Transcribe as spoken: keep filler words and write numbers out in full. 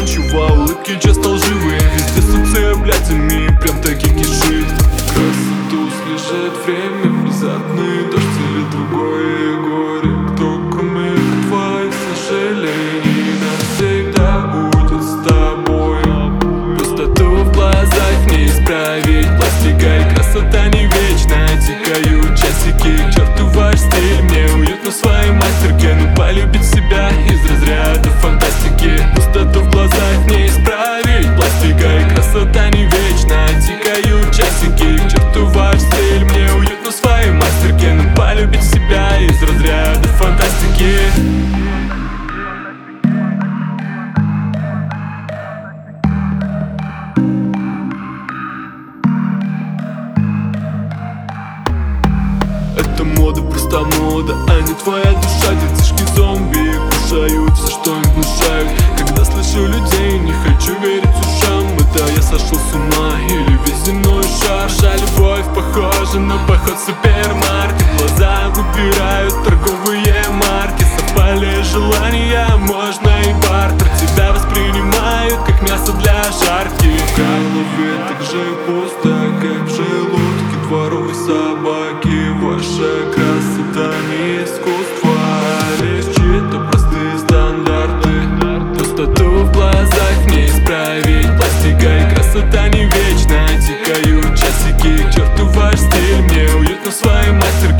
обманчиво, улыбки часто лживые, везде с цепляцами, прям таки кишит. Красоту слежет время, внезапный дождь или другое горе. Кто кроме твоих сожалений навсегда будет с тобой. Пустоту в глазах не исправить пластикой, красота не вечна, тикают часики. К черту ваш стиль, мне уютно в своей мастерке, но полюбить себя из разряда фантастики. Пустоту в глазах не исправить пластикой, красота не вечна, тикают часики. К черту ваш стиль, мне уютно в своей мастерке, но полюбить себя из разряда фантастики. Это мода, просто мода, а не твоя душа. Детишки зомби кушают все, что им внушают. Когда слышу людей, не хочу верить ушам. Это я сошел с ума или весь земной шар. Наша любовь похожа на поход в супермаркет. Глаза выбирают торговые марки. Совпали желания, можно и бартер. Тебя воспринимают как мясо для жарки. В голове так же пусто, как в желудке дворовой собаки. Ваша красота не искусство, а лишь чьи-то простые стандарты. Пустоту в глазах не исправить пластикой, красота не вечна, тикают часики. К черту ваш стиль, мне уютно в своей мастерке.